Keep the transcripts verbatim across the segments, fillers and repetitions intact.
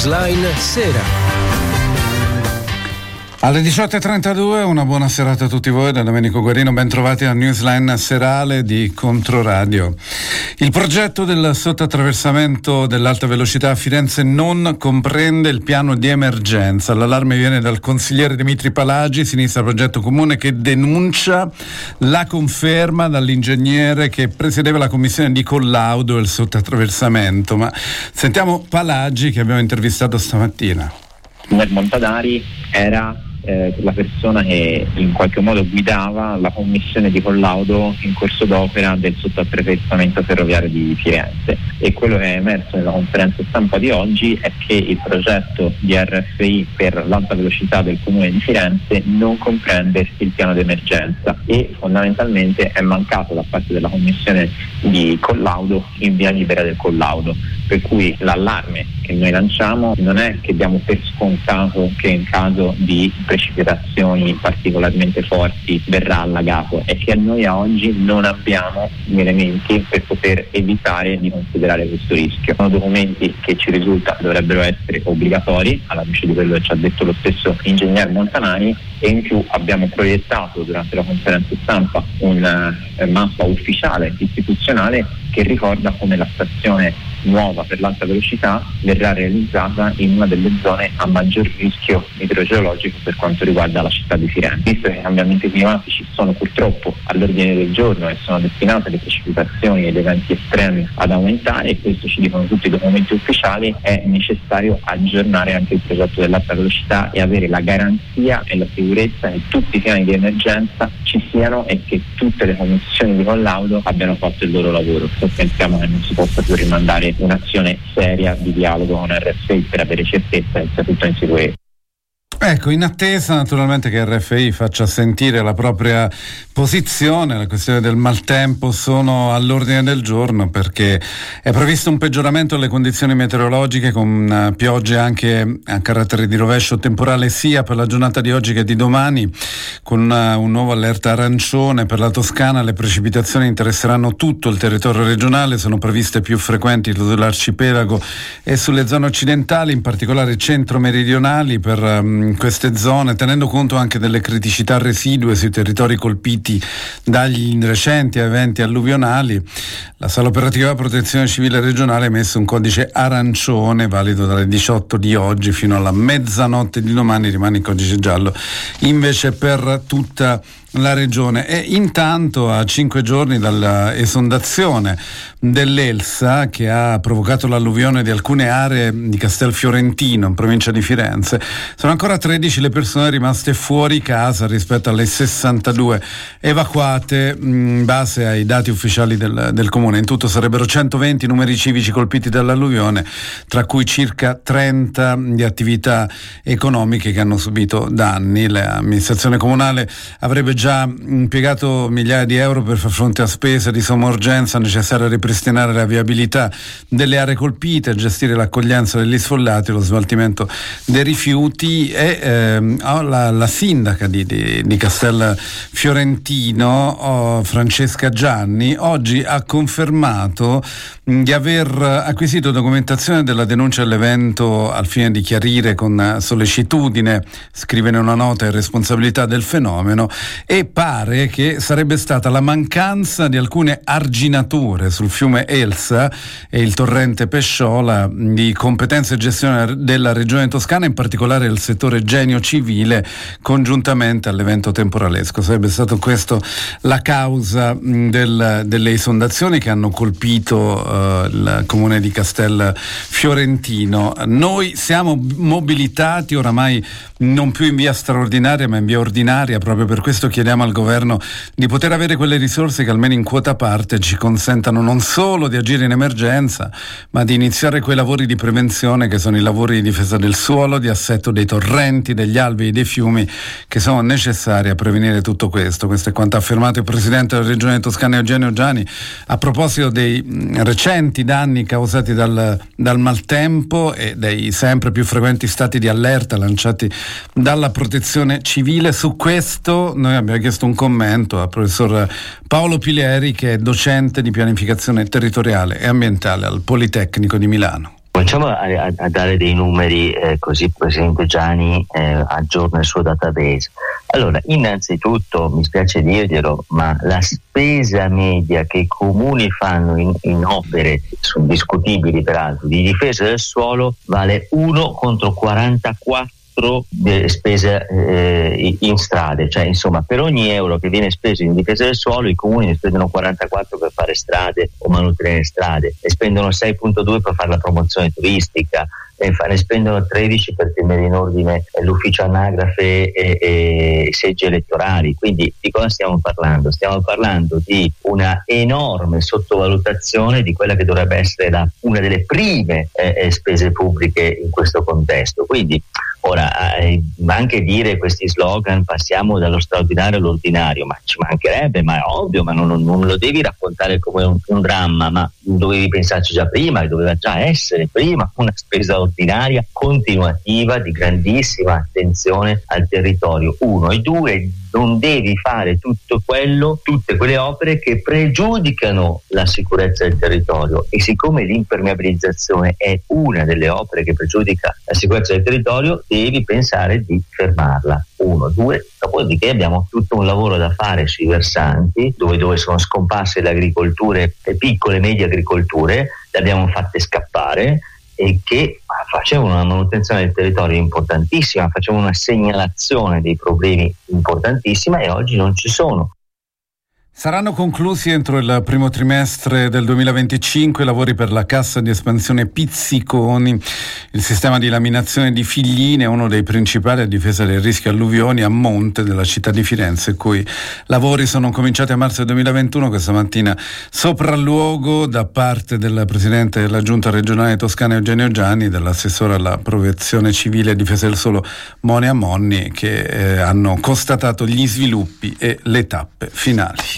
Newsline Sera. Alle diciotto e trentadue, una buona serata a tutti voi da Domenico Guarino, ben trovati alla Newsline serale di Controradio. Il progetto del sottoattraversamento dell'alta velocità a Firenze non comprende il piano di emergenza. L'allarme viene dal consigliere Dimitri Palagi, Sinistra Progetto Comune, che denuncia la conferma dall'ingegnere che presiedeva la commissione di collaudo del sottoattraversamento. Ma sentiamo Palagi, che abbiamo intervistato stamattina. Montadari era Eh, la persona che in qualche modo guidava la commissione di collaudo in corso d'opera del sottoattraversamento ferroviario di Firenze, e quello che è emerso nella conferenza stampa di oggi è che il progetto di R F I per l'alta velocità del comune di Firenze non comprende il piano d'emergenza e fondamentalmente è mancato da parte della commissione di collaudo in via libera del collaudo, per cui l'allarme che noi lanciamo non è che diamo per scontato che in caso di precipitazioni particolarmente forti verrà allagato, è che noi a oggi non abbiamo gli elementi per poter evitare di considerare questo rischio. Sono documenti che ci risulta dovrebbero essere obbligatori, alla luce di quello che ci ha detto lo stesso ingegner Montanari, e in più abbiamo proiettato durante la conferenza stampa una eh, mappa ufficiale istituzionale che ricorda come la stazione nuova per l'alta velocità verrà realizzata in una delle zone a maggior rischio idrogeologico per quanto riguarda la città di Firenze. Visto che i cambiamenti climatici sono purtroppo all'ordine del giorno e sono destinate le precipitazioni ed eventi estremi ad aumentare, e questo ci dicono tutti i documenti ufficiali, è necessario aggiornare anche il progetto dell'alta velocità e avere la garanzia e la sicurezza che tutti i piani di emergenza ci siano e che tutte le commissioni di collaudo abbiano fatto il loro lavoro. Pensiamo che non si possa più rimandare un'azione seria di dialogo con R F I per avere certezza e sia tutto in sicurezza. Ecco, in attesa naturalmente che R F I faccia sentire la propria posizione, la questione del maltempo sono all'ordine del giorno, perché è previsto un peggioramento delle condizioni meteorologiche con uh, piogge anche a carattere di rovescio temporale sia per la giornata di oggi che di domani, con uh, un nuovo allerta arancione per la Toscana. Le precipitazioni interesseranno tutto il territorio regionale, sono previste più frequenti sull'arcipelago e sulle zone occidentali, in particolare centro-meridionali per um, queste zone, tenendo conto anche delle criticità residue sui territori colpiti dagli recenti eventi alluvionali. La sala operativa Protezione Civile regionale ha emesso un codice arancione valido dalle diciotto di oggi fino alla mezzanotte di domani, rimane il codice giallo invece per tutta la regione. E intanto, a cinque giorni dall'esondazione dell'Elsa che ha provocato l'alluvione di alcune aree di Castelfiorentino in provincia di Firenze, sono ancora tredici le persone rimaste fuori casa rispetto alle sessantadue evacuate in base ai dati ufficiali del, del comune. In tutto sarebbero centoventi numeri civici colpiti dall'alluvione, tra cui circa trenta di attività economiche che hanno subito danni. L'amministrazione comunale avrebbe già impiegato migliaia di euro per far fronte a spese di somma urgenza necessarie a ripristinare la viabilità delle aree colpite, gestire l'accoglienza degli sfollati, lo smaltimento dei rifiuti. E ehm, oh, la, la sindaca di, di, di Castelfiorentino, oh, Francesca Gianni, oggi ha confermato mh, di aver acquisito documentazione della denuncia dell'evento al fine di chiarire con sollecitudine, scrive in una nota, il responsabilità del fenomeno, e pare che sarebbe stata la mancanza di alcune arginature sul fiume Elsa e il torrente Pesciola di competenza e gestione della regione toscana, in particolare il settore genio civile, congiuntamente all'evento temporalesco. Sarebbe stato questo la causa del, delle esondazioni che hanno colpito uh, il comune di Castelfiorentino. Noi siamo mobilitati oramai non più in via straordinaria ma in via ordinaria, proprio per questo chiediamo al governo di poter avere quelle risorse che almeno in quota parte ci consentano non solo di agire in emergenza, ma di iniziare quei lavori di prevenzione che sono i lavori di difesa del suolo, di assetto dei torrenti, degli alvei, dei fiumi, che sono necessari a prevenire tutto questo. Questo è quanto ha affermato il presidente della regione toscana Eugenio Giani a proposito dei recenti danni causati dal, dal maltempo e dei sempre più frequenti stati di allerta lanciati dalla protezione civile. Su questo noi abbiamo chiesto un commento al professor Paolo Pilieri, che è docente di pianificazione territoriale e ambientale al Politecnico di Milano. Cominciamo a, a, a dare dei numeri eh, così il Presidente Gianni eh, aggiorna il suo database. Allora, innanzitutto mi spiace dirglielo, ma la spesa media che i comuni fanno in, in opere, sono discutibili peraltro, di difesa del suolo vale uno contro quarantaquattro spese eh, in strade, cioè insomma per ogni euro che viene speso in difesa del suolo i comuni ne spendono quarantaquattro per fare strade o manutenere strade, ne spendono sei virgola due per fare la promozione turistica, ne spendono tredici per tenere in ordine l'ufficio anagrafe e, e seggi elettorali. Quindi di cosa stiamo parlando? Stiamo parlando di una enorme sottovalutazione di quella che dovrebbe essere la, una delle prime eh, spese pubbliche in questo contesto. Quindi ora eh, anche dire questi slogan passiamo dallo straordinario all'ordinario, ma ci mancherebbe, ma è ovvio, ma non, non, non lo devi raccontare come un, un dramma, ma dovevi pensarci già prima, doveva già essere prima una spesa ordinaria continuativa di grandissima attenzione al territorio. Uno e due, non devi fare tutto quello, tutte quelle opere che pregiudicano la sicurezza del territorio, e siccome l'impermeabilizzazione è una delle opere che pregiudica la sicurezza del territorio, devi pensare di fermarla. Uno, due, dopodiché abbiamo tutto un lavoro da fare sui versanti dove, dove sono scomparse le agricolture, le piccole e medie agricolture, le abbiamo fatte scappare, e che facevano una manutenzione del territorio importantissima, facevano una segnalazione dei problemi importantissima, e oggi non ci sono. Saranno conclusi entro il primo trimestre del duemilaventicinque i lavori per la cassa di espansione Pizziconi. Il sistema di laminazione di Figline è uno dei principali a difesa dai rischi alluvioni a monte della città di Firenze, i cui lavori sono cominciati a marzo del duemilaventuno. Questa mattina sopralluogo da parte del presidente della giunta regionale toscana Eugenio Gianni e dell'assessore alla protezione civile e difesa del suolo Monia Monni, che eh, hanno constatato gli sviluppi e le tappe finali.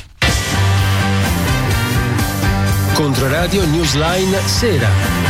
Controradio Newsline Sera.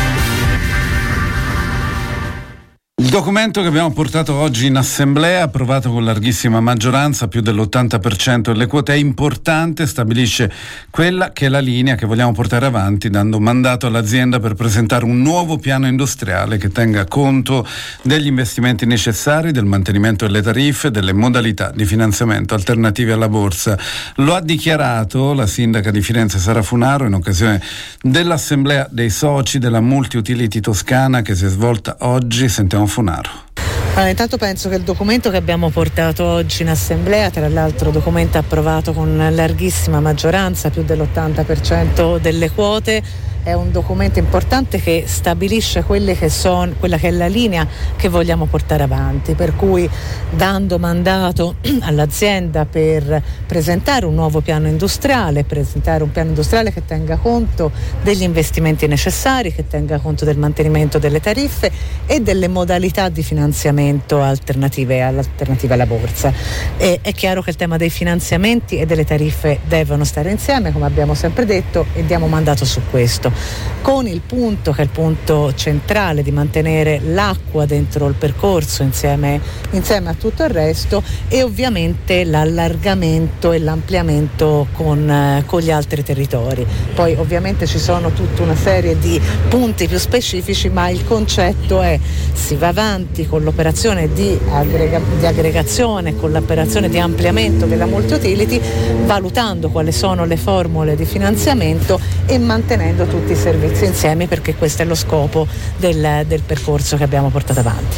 Il documento che abbiamo portato oggi in assemblea, approvato con larghissima maggioranza, più dell'ottanta per cento delle quote, è importante, stabilisce quella che è la linea che vogliamo portare avanti, dando mandato all'azienda per presentare un nuovo piano industriale che tenga conto degli investimenti necessari, del mantenimento delle tariffe, delle modalità di finanziamento alternative alla borsa. Lo ha dichiarato la sindaca di Firenze Sara Funaro in occasione dell'assemblea dei soci della Multiutility Toscana che si è svolta oggi. Sentiamo Funaro. Allora, intanto penso che il documento che abbiamo portato oggi in assemblea, tra l'altro documento approvato con larghissima maggioranza, più dell'ottanta per cento delle quote, è un documento importante che stabilisce quelle che sono, quella che è la linea che vogliamo portare avanti, per cui dando mandato all'azienda per presentare un nuovo piano industriale, presentare un piano industriale che tenga conto degli investimenti necessari, che tenga conto del mantenimento delle tariffe e delle modalità di finanziamento alternative, alternative alla borsa. E è chiaro che il tema dei finanziamenti e delle tariffe devono stare insieme, come abbiamo sempre detto, e diamo mandato su questo, con il punto che è il punto centrale di mantenere l'acqua dentro il percorso insieme, insieme a tutto il resto, e ovviamente l'allargamento e l'ampliamento con, eh, con gli altri territori. Poi ovviamente ci sono tutta una serie di punti più specifici, ma il concetto è: si va avanti con l'operazione di, aggrega- di aggregazione, con l'operazione di ampliamento della multi-utility, valutando quali sono le formule di finanziamento e mantenendo tutti i servizi insieme, perché questo è lo scopo del, del percorso che abbiamo portato avanti.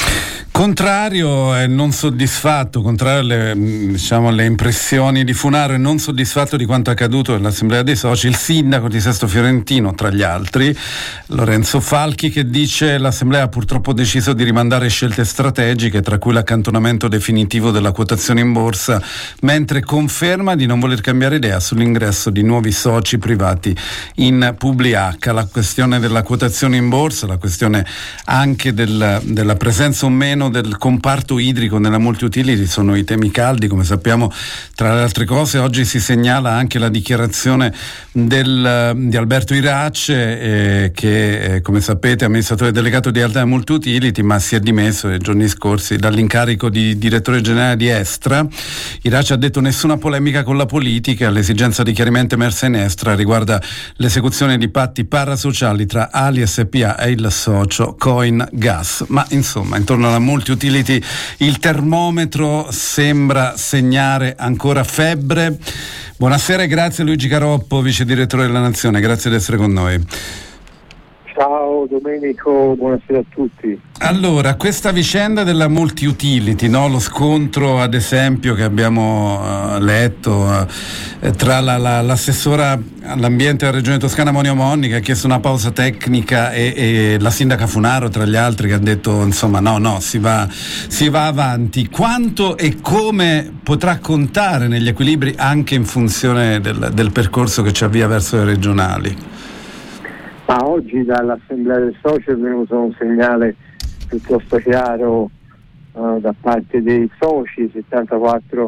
Contrario e non soddisfatto, contrario alle, diciamo, alle impressioni di Funaro e non soddisfatto di quanto accaduto nell'Assemblea dei Soci, il sindaco di Sesto Fiorentino, tra gli altri, Lorenzo Falchi, che dice: l'Assemblea ha purtroppo deciso di rimandare scelte strategiche, tra cui l'accantonamento definitivo della quotazione in borsa, mentre conferma di non voler cambiare idea sull'ingresso di nuovi soci privati in Publi-H. La questione della quotazione in borsa, la questione anche del, della presenza o meno destino del comparto idrico nella multiutility sono i temi caldi, come sappiamo. Tra le altre cose oggi si segnala anche la dichiarazione del, di Alberto Irace eh, che eh, come sapete è amministratore delegato di Altea Multiutility, ma si è dimesso nei giorni scorsi dall'incarico di direttore generale di Estra. Irace ha detto: nessuna polemica con la politica, l'esigenza di chiarimento emersa in Estra riguarda l'esecuzione di patti parasociali tra Ali S P A e il socio Coin Gas. Ma insomma, intorno alla multiutility il termometro sembra segnare ancora febbre. Buonasera e grazie Luigi Caroppo, vice direttore della Nazione, grazie di essere con noi. Ciao Domenico, buonasera a tutti. Allora, questa vicenda della multi-utility, no? Lo scontro ad esempio che abbiamo uh, letto uh, tra la, la, l'assessora all'ambiente della regione toscana Monia Monni, che ha chiesto una pausa tecnica, e, e la sindaca Funaro tra gli altri, che ha detto insomma no, no, si va, si va avanti. Quanto e come potrà contare negli equilibri anche in funzione del, del percorso che ci avvia verso le regionali? Ma oggi dall'Assemblea del Socio è venuto un segnale piuttosto chiaro uh, da parte dei soci. settantaquattro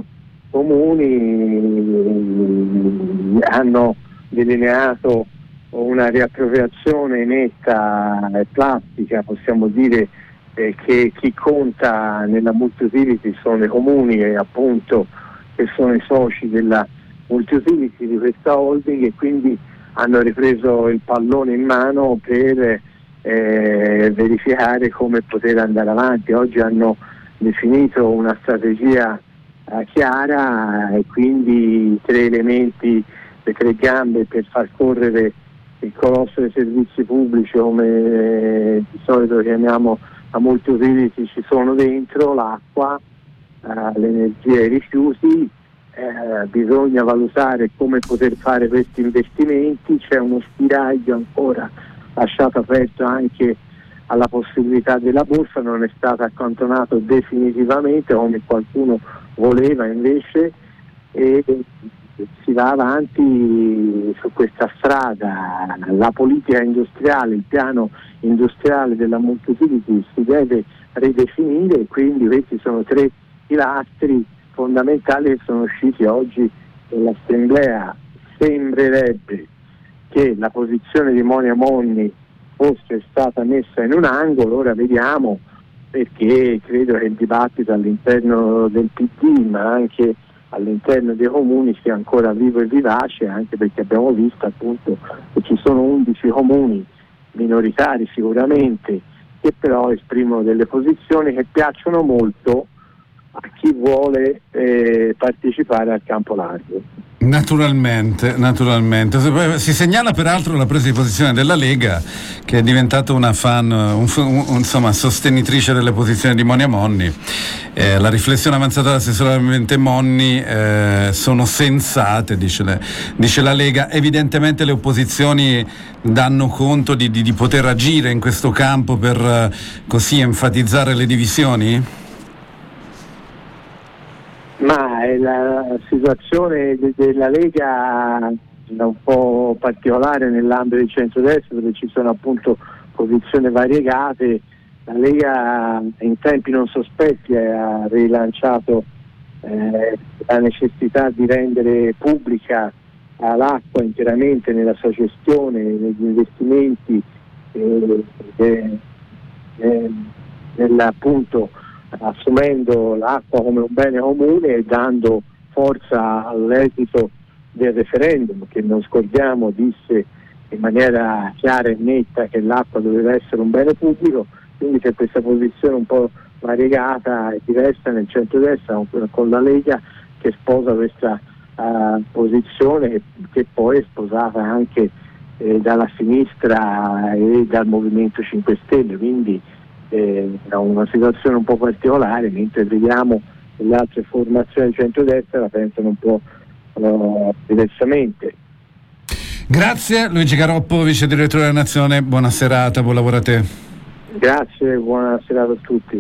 comuni hanno delineato una riappropriazione netta e plastica, possiamo dire eh, che chi conta nella multiutility sono i comuni, e appunto che sono i soci della multiutility di questa holding, e quindi hanno ripreso il pallone in mano per eh, verificare come poter andare avanti. Oggi hanno definito una strategia eh, chiara, e quindi i tre elementi, le tre gambe per far correre il colosso dei servizi pubblici, come eh, di solito chiamiamo la multiutility, ci sono dentro: l'acqua, eh, l'energia e i rifiuti. Eh, bisogna valutare come poter fare questi investimenti. C'è uno spiraglio ancora lasciato aperto anche alla possibilità della borsa, non è stato accantonato definitivamente come qualcuno voleva invece, e si va avanti su questa strada. La politica industriale, il piano industriale della multiutility si deve ridefinire, e quindi questi sono tre pilastri fondamentali che sono usciti oggi nell'Assemblea. Sembrerebbe che la posizione di Monia Monni fosse stata messa in un angolo, ora vediamo, perché credo che il dibattito all'interno del P D, ma anche all'interno dei comuni, sia ancora vivo e vivace, anche perché abbiamo visto appunto che ci sono undici comuni minoritari sicuramente, che però esprimono delle posizioni che piacciono molto a chi vuole eh, partecipare al campo largo. Naturalmente, naturalmente. Si segnala peraltro la presa di posizione della Lega, che è diventata una fan, un, un, insomma, sostenitrice delle posizioni di Monia Monni. Eh, la riflessione avanzata dall'assessore all'ambiente Monni eh, sono sensate, dice, le, dice la Lega. Evidentemente le opposizioni danno conto di, di, di poter agire in questo campo per eh, così enfatizzare le divisioni? Ma la situazione de- della Lega è un po' particolare nell'ambito del centrodestra, dove ci sono appunto posizioni variegate. La Lega in tempi non sospetti ha rilanciato eh, la necessità di rendere pubblica l'acqua interamente nella sua gestione, negli investimenti, eh, eh, eh, nell'appunto assumendo l'acqua come un bene comune e dando forza all'esito del referendum, che non scordiamo disse in maniera chiara e netta che l'acqua doveva essere un bene pubblico. Quindi c'è questa posizione un po' variegata e diversa nel centrodestra, con la Lega che sposa questa uh, posizione che, che poi è sposata anche eh, dalla sinistra e dal Movimento cinque Stelle, quindi è una situazione un po' particolare, mentre vediamo che le altre formazioni del centrodestra la pensano un po' uh, diversamente. Grazie Luigi Caroppo, vice direttore della Nazione, buona serata, buon lavoro a te. Grazie, buona serata a tutti.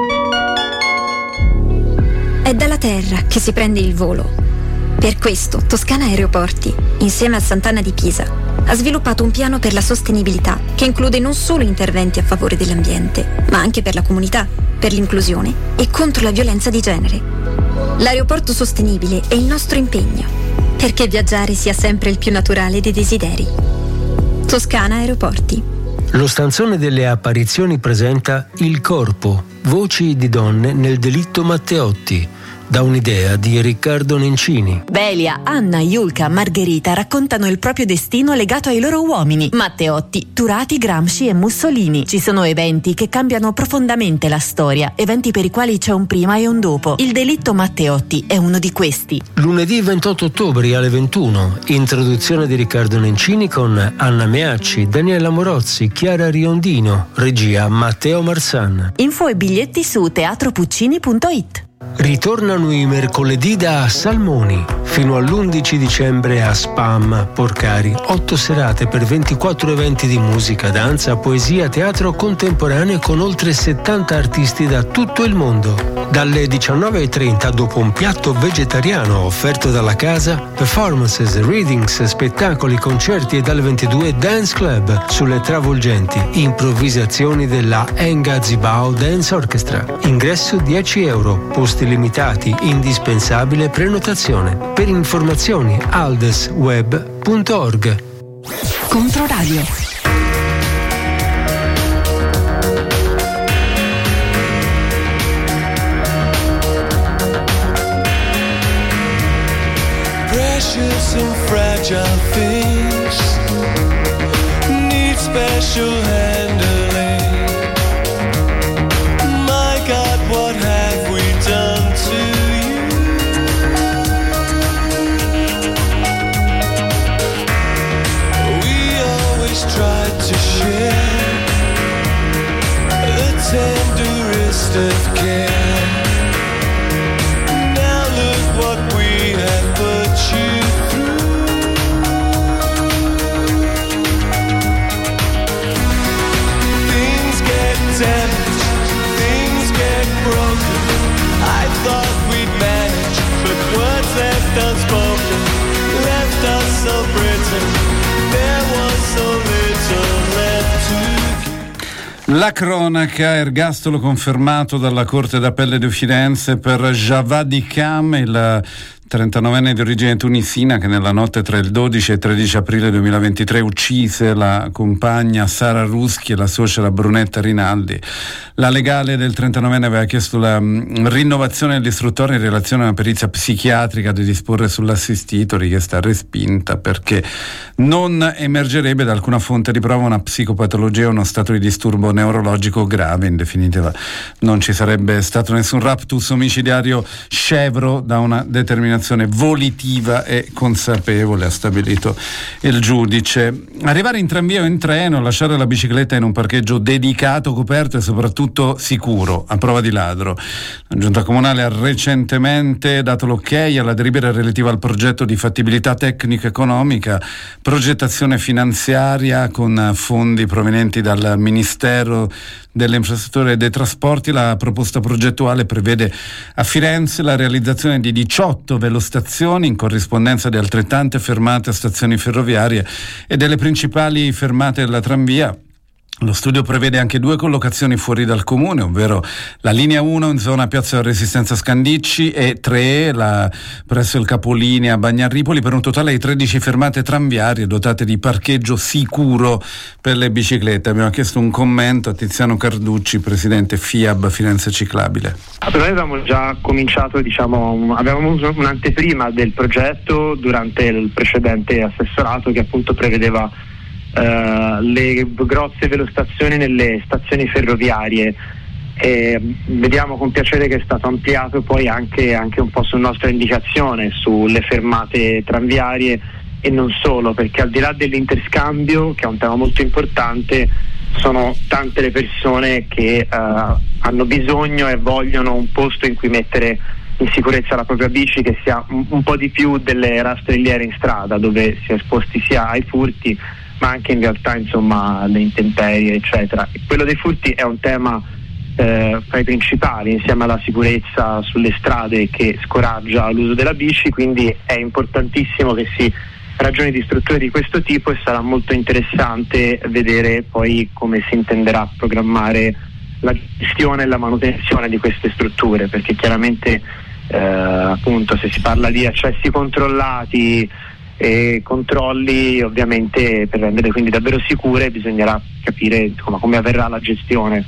È dalla terra che si prende il volo. Per questo Toscana Aeroporti, insieme a Sant'Anna di Pisa, ha sviluppato un piano per la sostenibilità che include non solo interventi a favore dell'ambiente, ma anche per la comunità. per l'inclusione e contro la violenza di genere. L'aeroporto sostenibile è il nostro impegno, perché viaggiare sia sempre il più naturale dei desideri. Toscana Aeroporti. Lo stanzone delle apparizioni presenta Il corpo, voci di donne nel delitto Matteotti, da un'idea di Riccardo Nencini. Belia, Anna, Iulka, Margherita raccontano il proprio destino legato ai loro uomini, Matteotti, Turati, Gramsci e Mussolini. Ci sono eventi che cambiano profondamente la storia, eventi per i quali c'è un prima e un dopo. Il delitto Matteotti è uno di questi. Lunedì ventotto ottobre alle ventuno, introduzione di Riccardo Nencini con Anna Meacci, Daniela Morozzi, Chiara Riondino, regia Matteo Marsan. Info e biglietti su teatropuccini punto it. Ritornano i mercoledì da Salmoni. Fino all'undici dicembre a Spam, Porcari. Otto serate per ventiquattro eventi di musica, danza, poesia, teatro contemporaneo con oltre settanta artisti da tutto il mondo. Dalle diciannove e trenta, dopo un piatto vegetariano offerto dalla casa, performances, readings, spettacoli, concerti e dalle ventidue Dance Club sulle travolgenti improvvisazioni della Enga Zibao Dance Orchestra. Ingresso dieci euro, posti limitati, indispensabile prenotazione. Per informazioni aldesweb punto org. Controradio. Precious and fragile things need special handling. My God, what have we done to you? We always tried to share the tenderest of care. Now look what we have put you through. Things get damaged, things get broken. I thought we'd manage, but words left unspoken left us so brittle. There was so little left to give. La cronaca, ergastolo confermato dalla Corte d'Appello di Firenze per Javadi Kham, il trentanovenne di origine tunisina che nella notte tra il dodici e il tredici aprile duemilaventitré uccise la compagna Sara Ruschi e la suocera Brunetta Rinaldi. La legale del trentanovenne aveva chiesto la mh, rinnovazione dell'istruttoria in relazione a una perizia psichiatrica da disporre sull'assistito, richiesta respinta perché non emergerebbe da alcuna fonte di prova una psicopatologia o uno stato di disturbo neurologico grave. In definitiva non ci sarebbe stato nessun raptus omicidiario scevro da una determinazione volitiva e consapevole, ha stabilito il giudice. Arrivare in tranvia o in treno, lasciare la bicicletta in un parcheggio dedicato, coperto e soprattutto sicuro, a prova di ladro. La Giunta Comunale ha recentemente dato l'ok alla delibera relativa al progetto di fattibilità tecnico-economica, progettazione finanziaria con fondi provenienti dal Ministero delle Infrastrutture e dei Trasporti. La proposta progettuale prevede a Firenze la realizzazione di diciotto velostazioni in corrispondenza di altrettante fermate a stazioni ferroviarie e delle principali fermate della tranvia. Lo studio prevede anche due collocazioni fuori dal comune, ovvero la linea uno in zona Piazza Resistenza Scandicci e tre la, presso il capolinea Bagnarripoli, per un totale di tredici fermate tranviarie dotate di parcheggio sicuro per le biciclette. Abbiamo chiesto un commento a Tiziano Carducci, presidente FIAB Firenze Ciclabile. Noi avevamo già cominciato, diciamo, avevamo avuto un'anteprima del progetto durante il precedente assessorato che appunto prevedeva Uh, le grosse velostazioni nelle stazioni ferroviarie. E vediamo con piacere che è stato ampliato poi anche, anche un po' su nostra indicazione sulle fermate tranviarie e non solo, perché al di là dell'interscambio, che è un tema molto importante, sono tante le persone che uh, hanno bisogno e vogliono un posto in cui mettere in sicurezza la propria bici, che sia un, un po' di più delle rastrelliere in strada, dove si è esposti sia ai furti ma anche in realtà insomma alle intemperie eccetera. E quello dei furti è un tema eh, fra i principali, insieme alla sicurezza sulle strade che scoraggia l'uso della bici, quindi è importantissimo che si ragioni di strutture di questo tipo e sarà molto interessante vedere poi come si intenderà programmare la gestione e la manutenzione di queste strutture, perché chiaramente eh, appunto se si parla di accessi controllati e controlli, ovviamente per rendere quindi davvero sicure bisognerà capire insomma, come avverrà la gestione.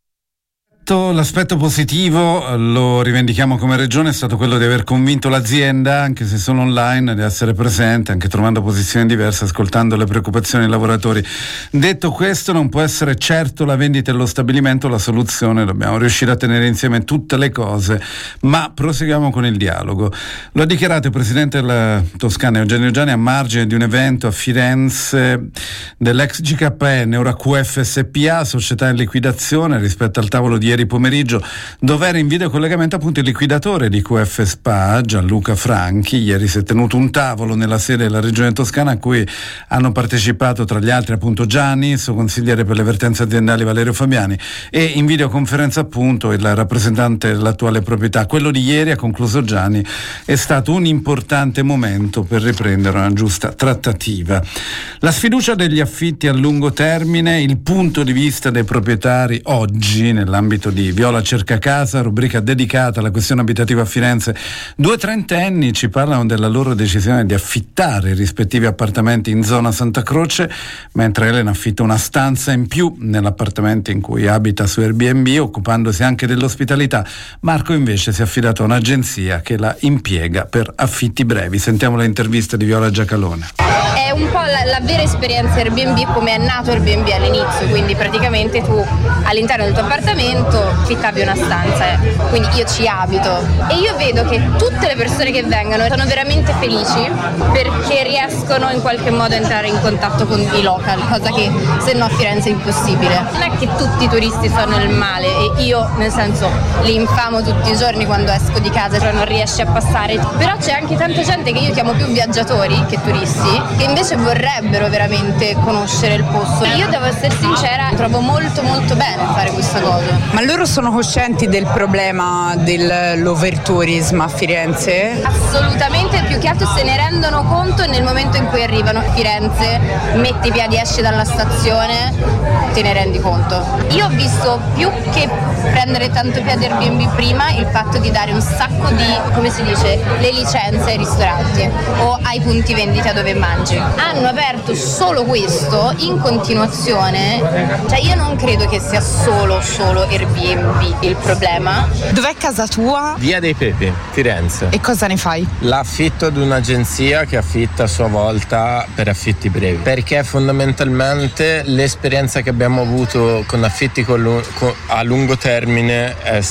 L'aspetto positivo, lo rivendichiamo come regione, è stato quello di aver convinto l'azienda, anche se solo online, di essere presente, anche trovando posizioni diverse, ascoltando le preoccupazioni dei lavoratori. Detto questo, non può essere certo la vendita e lo stabilimento la soluzione, dobbiamo riuscire a tenere insieme tutte le cose, ma proseguiamo con il dialogo. Lo ha dichiarato il presidente della Toscana Eugenio Giani a margine di un evento a Firenze dell'ex G K N, ora Q F S P A, società in liquidazione, rispetto al tavolo di ieri pomeriggio, dove era in video collegamento appunto il liquidatore di Q F S P A, Gianluca Franchi. Ieri si è tenuto un tavolo nella sede della regione Toscana a cui hanno partecipato tra gli altri appunto Gianni, il suo consigliere per le vertenze aziendali Valerio Fabiani, e in videoconferenza appunto il rappresentante dell'attuale proprietà. Quello di ieri, ha concluso Gianni, è stato un importante momento per riprendere una giusta trattativa. La sfiducia degli affitti a lungo termine, il punto di vista dei proprietari oggi nell'ambito di Viola Cerca Casa, rubrica dedicata alla questione abitativa a Firenze. Due trentenni ci parlano della loro decisione di affittare i rispettivi appartamenti in zona Santa Croce, mentre Elena affitta una stanza in più nell'appartamento in cui abita su Airbnb, occupandosi anche dell'ospitalità. Marco invece si è affidato a un'agenzia che la impiega per affitti brevi. Sentiamo le interviste di Viola Giacalone. È un po' la, la vera esperienza Airbnb, come è nato Airbnb all'inizio, quindi praticamente tu all'interno del tuo appartamento affittavi una stanza, eh. quindi io ci abito e io vedo che tutte le persone che vengono sono veramente felici perché riescono in qualche modo a entrare in contatto con i local, cosa che se no a Firenze è impossibile. Non è che tutti i turisti sono nel male e io nel senso li infamo tutti i giorni quando esco di casa, cioè non riesci a passare, però c'è anche tanta gente che io chiamo più viaggiatori che turisti che invece vorrebbero veramente conoscere il posto. Io devo essere sincera, trovo molto molto bene fare questa cosa. Ma loro sono coscienti del problema dell'overtourism a Firenze? Assolutamente, più che altro se ne rendono conto nel momento in cui arrivano a Firenze, metti i piedi, esci dalla stazione, te ne rendi conto. Io ho visto più che prendere tanto piede Airbnb prima il fatto di dare un sacco di, come si dice, le licenze ai ristoranti o ai punti vendita dove mangi. Hanno aperto solo questo in continuazione, cioè io non credo che sia solo solo Airbnb il problema. Dov'è casa tua? Via dei Pepi, Firenze. E cosa ne fai? L'affitto ad un'agenzia che affitta a sua volta per affitti brevi, perché fondamentalmente l'esperienza che abbiamo avuto con affitti con lu- con, a lungo termine è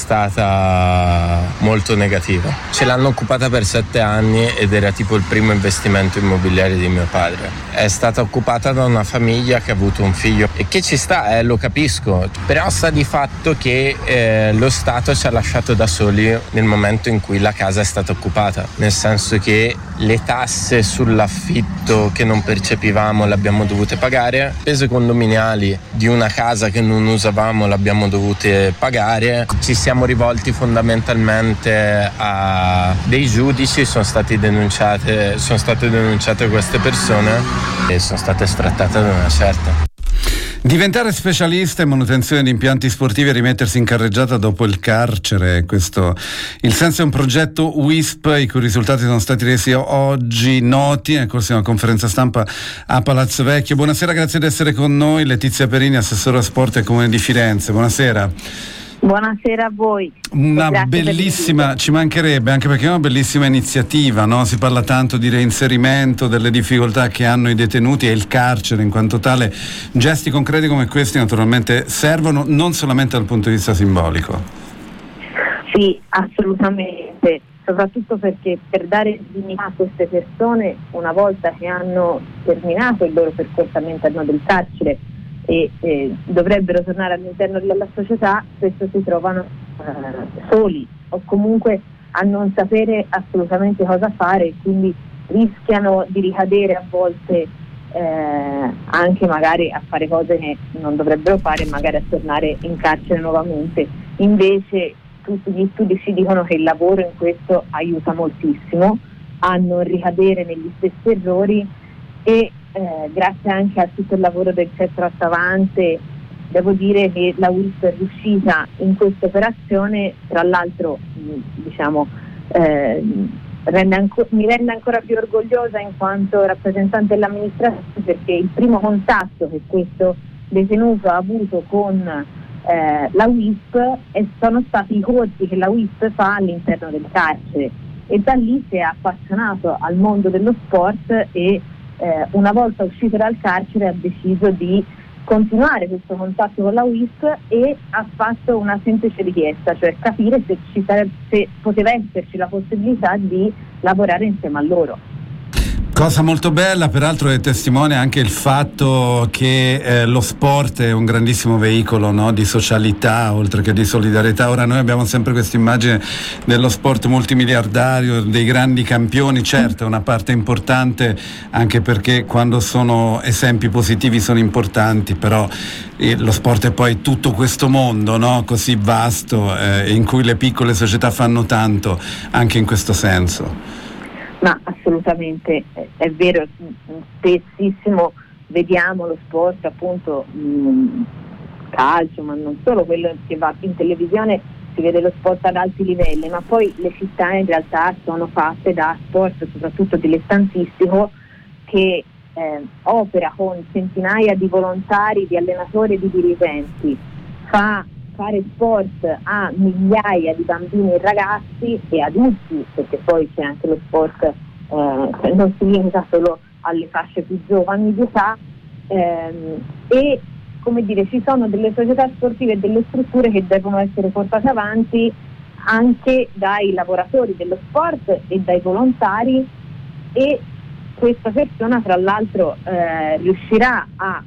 stata molto negativa. Ce l'hanno occupata per sette anni ed era tipo il primo investimento immobiliare di mio padre. È stata occupata da una famiglia che ha avuto un figlio e che ci sta, eh, lo capisco, però sta di fatto che eh, lo Stato ci ha lasciato da soli nel momento in cui la casa è stata occupata, nel senso che le tasse sull'affitto che non percepivamo le abbiamo dovute pagare, spese condominiali di una casa che non usavamo le abbiamo dovute pagare, ci siamo rivolti fondamentalmente a dei giudici, sono stati denunciate, sono state denunciate queste persone e sono state strattate da una certa. Diventare specialista in manutenzione di impianti sportivi e rimettersi in carreggiata dopo il carcere, questo il senso è un progetto W I S P i cui risultati sono stati resi oggi noti nel corso di una conferenza stampa a Palazzo Vecchio. Buonasera, grazie di essere con noi. Letizia Perini, assessore a sport del Comune di Firenze, buonasera. Buonasera a voi. Una Grazie bellissima, ci mancherebbe, anche perché è una bellissima iniziativa, no? Si parla tanto di reinserimento, delle difficoltà che hanno i detenuti e il carcere in quanto tale. Gesti concreti come questi naturalmente servono non solamente dal punto di vista simbolico. Sì, assolutamente, soprattutto perché per dare dignità a queste persone, una volta che hanno terminato il loro percorso all'interno del carcere e eh, dovrebbero tornare all'interno della società, spesso si trovano eh, soli o comunque a non sapere assolutamente cosa fare e quindi rischiano di ricadere a volte eh, anche magari a fare cose che non dovrebbero fare e magari a tornare in carcere nuovamente. Invece tutti gli studi ci dicono che il lavoro in questo aiuta moltissimo a non ricadere negli stessi errori e Eh, grazie anche a tutto il lavoro del centro Attavante devo dire che la U I S è riuscita in questa operazione, tra l'altro diciamo eh, rende anco- mi rende ancora più orgogliosa in quanto rappresentante dell'amministrazione, perché il primo contatto che questo detenuto ha avuto con eh, la U I S e sono stati i corsi che la U I S fa all'interno del carcere, e da lì si è appassionato al mondo dello sport e eh, una volta uscito dal carcere ha deciso di continuare questo contatto con la U I S e ha fatto una semplice richiesta, cioè capire se, ci sare- se poteva esserci la possibilità di lavorare insieme a loro. Cosa molto bella, peraltro è testimone anche il fatto che eh, lo sport è un grandissimo veicolo, no? Di socialità oltre che di solidarietà. Ora noi abbiamo sempre questa immagine dello sport multimiliardario, dei grandi campioni, certo è una parte importante anche perché quando sono esempi positivi sono importanti, però eh, lo sport è poi tutto questo mondo, no? Così vasto eh, in cui le piccole società fanno tanto anche in questo senso. Ma assolutamente, è vero, spessissimo vediamo lo sport appunto mh, calcio, ma non solo quello che va in televisione, si vede lo sport ad alti livelli, ma poi le città in realtà sono fatte da sport soprattutto dilettantistico che eh, opera con centinaia di volontari, di allenatori e di dirigenti, fa fare sport a migliaia di bambini e ragazzi e adulti, perché poi c'è anche lo sport, eh, non si limita solo alle fasce più giovani di età, ehm, e come dire ci sono delle società sportive e delle strutture che devono essere portate avanti anche dai lavoratori dello sport e dai volontari, e questa persona tra l'altro eh, riuscirà a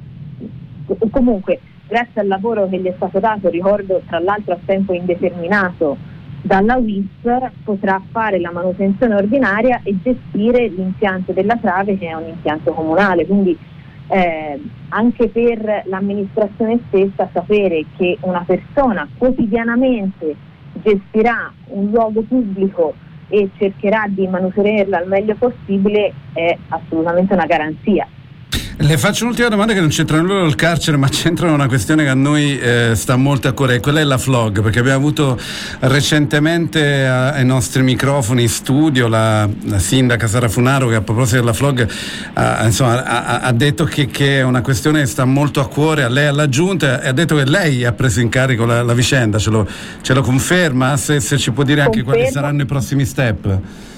o comunque grazie al lavoro che gli è stato dato, ricordo tra l'altro a tempo indeterminato dalla U I S, potrà fare la manutenzione ordinaria e gestire l'impianto della Trave, che è un impianto comunale, quindi eh, anche per l'amministrazione stessa sapere che una persona quotidianamente gestirà un luogo pubblico e cercherà di manutenerla al meglio possibile è assolutamente una garanzia. Le faccio un'ultima domanda che non c'entra nulla col carcere, ma c'entra una questione che a noi eh, sta molto a cuore, e quella è la F L O G, perché abbiamo avuto recentemente a, ai nostri microfoni in studio la, la sindaca Sara Funaro, che a proposito della F L O G ha, insomma, ha, ha detto che, che è una questione che sta molto a cuore a lei, alla Giunta, e ha detto che lei ha preso in carico la, la vicenda. Ce lo, ce lo conferma? Se, se ci può dire anche Confermo. Quali saranno i prossimi step?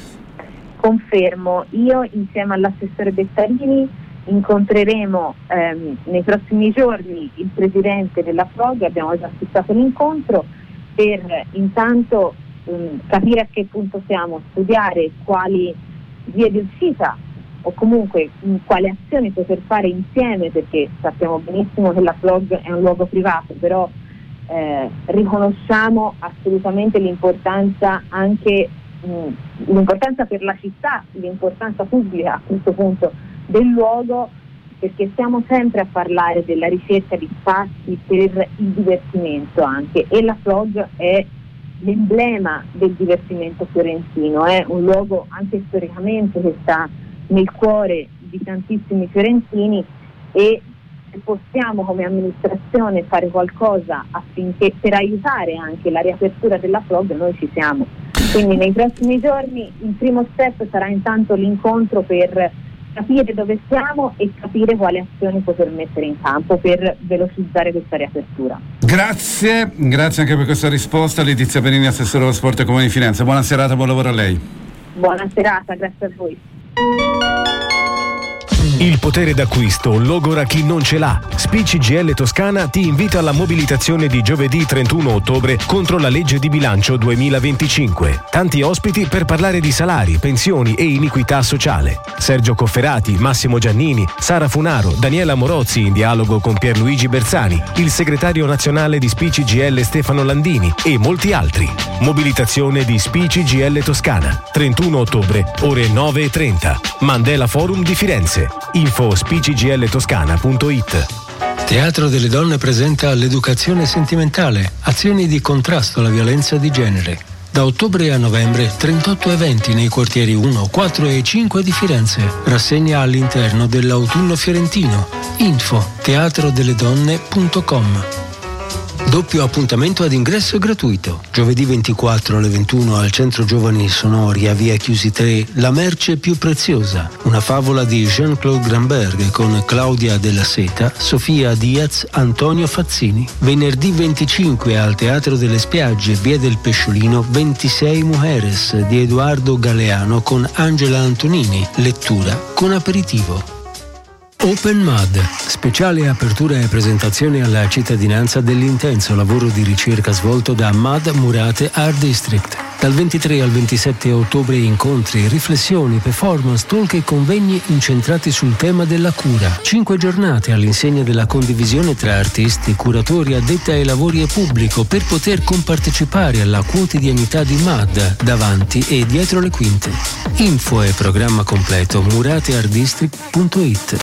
Confermo, io insieme all'assessore Bettarini incontreremo ehm, nei prossimi giorni il presidente della F L O G, abbiamo già fissato l'incontro per intanto ehm, capire a che punto siamo, studiare quali vie di uscita o comunque mh, quali azioni poter fare insieme, perché sappiamo benissimo che la F L O G è un luogo privato, però eh, riconosciamo assolutamente l'importanza anche mh, l'importanza per la città, l'importanza pubblica a questo punto del luogo, perché stiamo sempre a parlare della ricerca di spazi per il divertimento anche, e la F L O G è l'emblema del divertimento fiorentino, è un luogo anche storicamente che sta nel cuore di tantissimi fiorentini, e se possiamo come amministrazione fare qualcosa affinché per aiutare anche la riapertura della F L O G, noi ci siamo. Quindi nei prossimi giorni il primo step sarà intanto l'incontro per capire dove siamo e capire quali azioni poter mettere in campo per velocizzare questa riapertura. Grazie, grazie anche per questa risposta. Letizia Perini, assessore allo sport e Comune di Firenze. Buona serata, buon lavoro a lei. Buona serata, grazie a voi. Il potere d'acquisto logora chi non ce l'ha. S P I C G L Toscana ti invita alla mobilitazione di giovedì trentuno ottobre contro la legge di bilancio duemilaventicinque. Tanti ospiti per parlare di salari, pensioni e iniquità sociale. Sergio Cofferati, Massimo Giannini, Sara Funaro, Daniela Morozzi in dialogo con Pierluigi Bersani, il segretario nazionale di S P I C G L Stefano Landini e molti altri. Mobilitazione di S P I C G L Toscana. trentuno ottobre, ore nove e trenta. Mandela Forum di Firenze. Info spicigl-toscana punto it. Teatro delle Donne presenta l'educazione sentimentale, azioni di contrasto alla violenza di genere. Da ottobre a novembre trentotto eventi nei quartieri uno, quattro e cinque di Firenze. Rassegna all'interno dell'autunno fiorentino. Info teatro delle donne punto com. Doppio appuntamento ad ingresso gratuito. Giovedì ventiquattro alle ventuno al Centro Giovani Sonori a Via Chiusi tre, La merce più preziosa. Una favola di Jean-Claude Gramberg con Claudia Della Seta, Sofia Diaz, Antonio Fazzini. Venerdì venticinque al Teatro delle Spiagge, Via del Pesciolino, ventisei Mujeres di Edoardo Galeano con Angela Antonini. Lettura con aperitivo. Open M A D, speciale apertura e presentazione alla cittadinanza dell'intenso lavoro di ricerca svolto da M A D Murate Art District. Dal ventitré al ventisette ottobre incontri, riflessioni, performance, talk e convegni incentrati sul tema della cura. Cinque giornate all'insegna della condivisione tra artisti, curatori, addetti ai lavori e pubblico per poter compartecipare alla quotidianità di M A D davanti e dietro le quinte. Info e programma completo murate art district punto it.